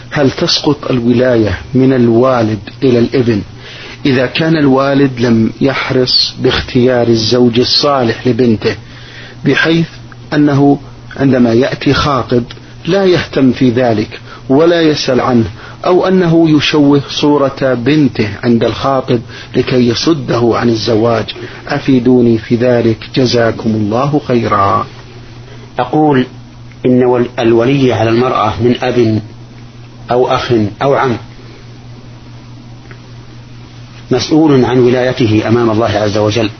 هل تسقط الولاية من الوالد إلى الابن إذا كان الوالد لم يحرص باختيار الزوج الصالح لبنته، بحيث أنه عندما يأتي خاطب لا يهتم في ذلك ولا يسأل عنه، أو أنه يشوه صورة بنته عند الخاطب لكي يصده عن الزواج؟ أفيدوني في ذلك جزاكم الله خيرا. أقول إن الولي على المرأة من أب أو أخ أو عم مسؤول عن ولايته أمام الله عز وجل،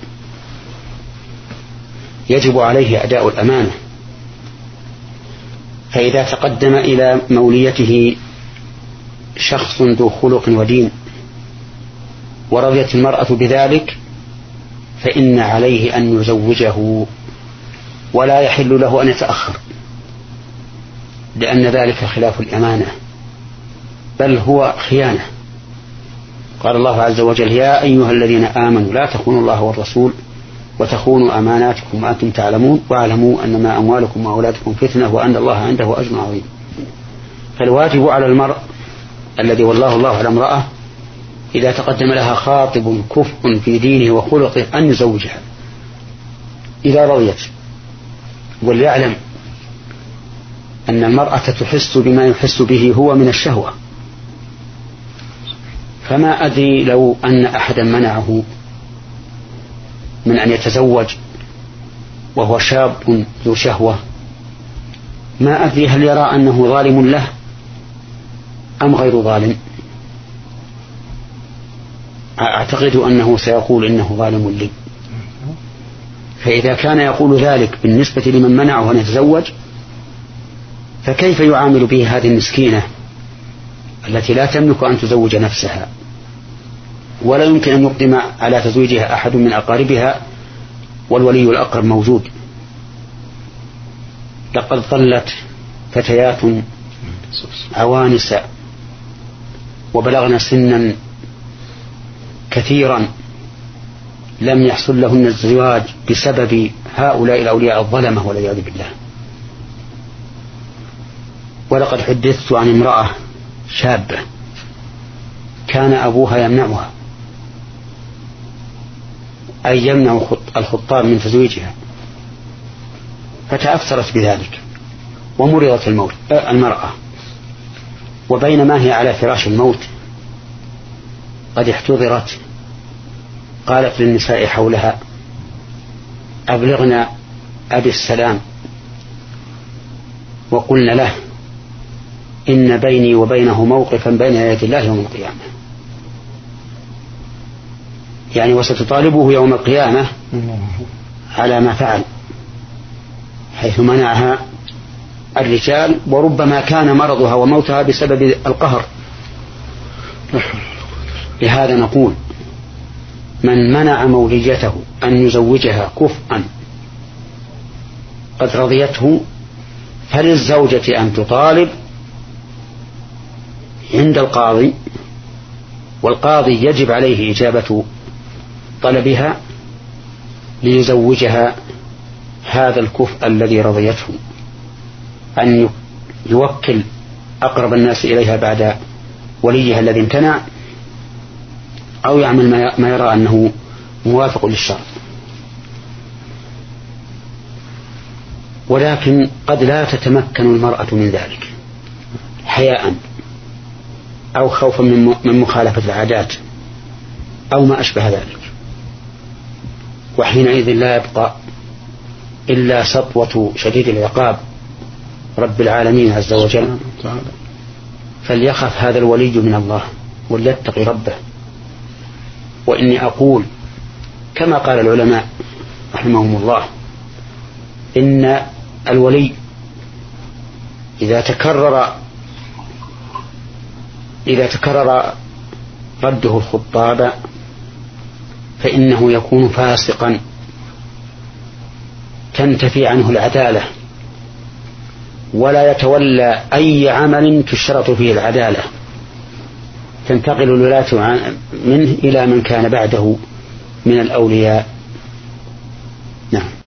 يجب عليه أداء الأمانة. فإذا تقدم إلى موليته شخص ذو خلق ودين ورضيت المرأة بذلك فإن عليه أن يزوجه، ولا يحل له أن يتأخر، لأن ذلك خلاف الأمانة بل هو خيانة. قال الله عز وجل: يا أيها الذين آمنوا لا تخونوا الله والرسول وتخونوا أماناتكم وأنتم تعلمون واعلموا أنما أموالكم وأولادكم فتنة وأن الله عنده أجر عظيم. فالواجب على المرء الذي والله الله على امرأة إذا تقدم لها خاطب كفء في دينه وخلقه أن يزوجها إذا رضيت. وليعلم أن المرأة تحس بما يحس به هو من الشهوة، فما أدري لو أن أحدا منعه من أن يتزوج وهو شاب ذو شهوة، ما أدري هل يرى أنه ظالم له أم غير ظالم. أعتقد أنه سيقول إنه ظالم لي. فإذا كان يقول ذلك بالنسبة لمن منعه أن يتزوج، فكيف يعامل به هذه المسكينة التي لا تملك أن تزوج نفسها ولا يمكن أن يقدم على تزويجها أحد من أقاربها والولي الأقرب موجود؟ لقد ظلت فتيات عوانس وبلغن سنا كثيرا لم يحصل لهن الزواج بسبب هؤلاء الأولياء الظلمة والعياذ بالله. ولقد حدثت عن امرأة شابة كان أبوها يمنعها أي يمنع الخطاب من تزويجها، فتأثرت بذلك ومرضت المرأة، وبينما هي على فراش الموت قد احتضرت قالت للنساء حولها: أبلغنا أبي السلام وقلنا له إن بيني وبينه موقفا بين يدي الله يوم القيامة. يعني وستطالبه يوم القيامة على ما فعل، حيث منعها الرجال، وربما كان مرضها وموتها بسبب القهر. لهذا نقول: من منع موليته أن يزوجها كفءا قد رضيته فللزوجة أن تطالب عند القاضي، والقاضي يجب عليه إجابة طلبها ليزوجها هذا الكفء الذي رضيته، أن يوكل أقرب الناس إليها بعد وليها الذي امتنع، أو يعمل ما يرى أنه موافق للشرع. ولكن قد لا تتمكن المرأة من ذلك حياء أو خوفا من مخالفة العادات أو ما أشبه ذلك، وحينئذ لا يبقى إلا سطوة شديد العقاب رب العالمين عز وجل. فليخف هذا الولي من الله وليتقي ربه. وإني أقول كما قال العلماء رحمهم الله: إن الولي إذا تكرر رده الخطاب فإنه يكون فاسقا تنتفي عنه العدالة، ولا يتولى أي عمل تشترط فيه العدالة، تنتقل الولاة منه إلى من كان بعده من الأولياء. نعم.